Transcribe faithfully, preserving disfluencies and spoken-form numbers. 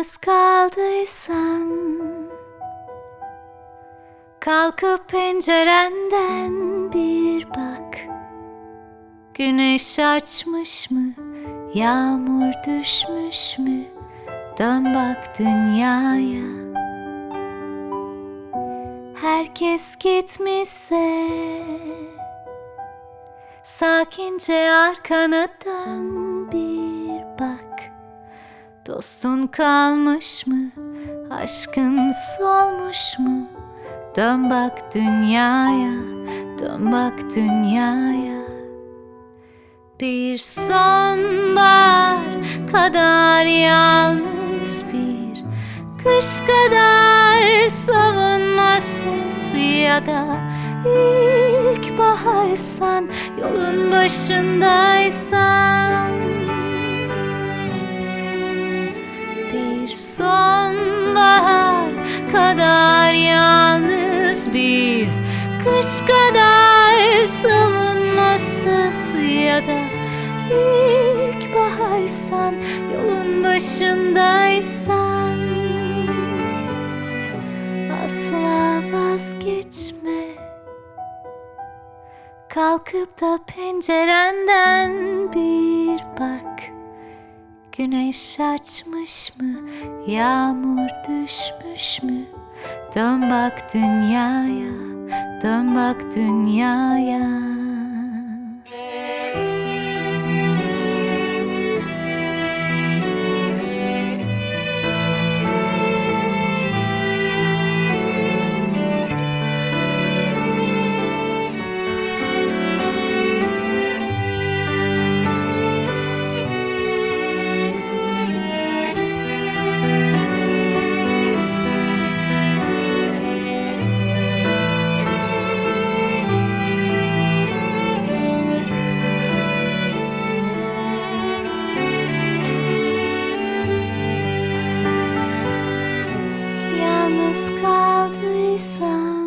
Yalnız kaldıysan kalkıp pencerenden bir bak. Güneş açmış mı, yağmur düşmüş mü? Dön bak dünyaya. Herkes gitmişse sakince arkana dön bir bak. Dostun kalmış mı, aşkın solmuş mu? Dön bak dünyaya, dön bak dünyaya. Bir sonbahar kadar yalnız, bir kış kadar savunmasız, ya da ilkbaharsan, yolun başındaysan. Bir sonbahar kadar yalnız, bir kış kadar savunmasız, ya da ilkbaharsan, yolun başındaysan. Asla vazgeçme, kalkıp da pencerenden bir bak. Güneş açmış mı, yağmur düşmüş mü? Dön bak dünyaya, dön bak dünyaya. Yalnız kaldıysan